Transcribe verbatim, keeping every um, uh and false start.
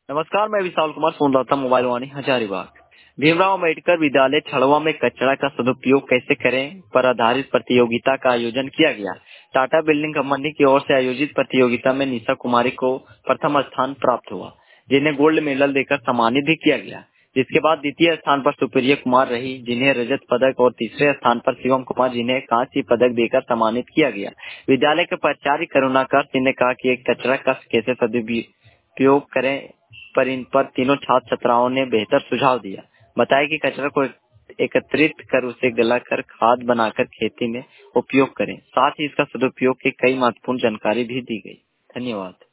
नमस्कार, मैं विशाल कुमार सुन रहा था मोबाइल वाणी हजारीबाग। भीमराव अम्बेडकर विद्यालय छड़वा में कचरा का सदुपयोग कैसे करें पर आधारित प्रतियोगिता का आयोजन किया गया। टाटा बिल्डिंग कंपनी की ओर से आयोजित प्रतियोगिता में निशा कुमारी को प्रथम स्थान प्राप्त हुआ, जिन्हें गोल्ड मेडल देकर सम्मानित भी किया गया। जिसके बाद द्वितीय स्थान पर सुप्रिया कुमार रही, जिन्हें रजत पदक, और तीसरे स्थान पर शिवम कुमार, जिन्हें कांस्य पदक देकर सम्मानित किया गया। विद्यालय के प्राचार्य करुणाकर सिंह ने कहा कि एक कचरा का कैसे सदुपयोग करें पर इन पर तीनों छात्र छात्राओं ने बेहतर सुझाव दिया। बताया कि कचरा को एकत्रित कर उसे गलाकर खाद बनाकर खेती में उपयोग करें। साथ ही इसका सदुपयोग की कई महत्वपूर्ण जानकारी भी दी गई। धन्यवाद।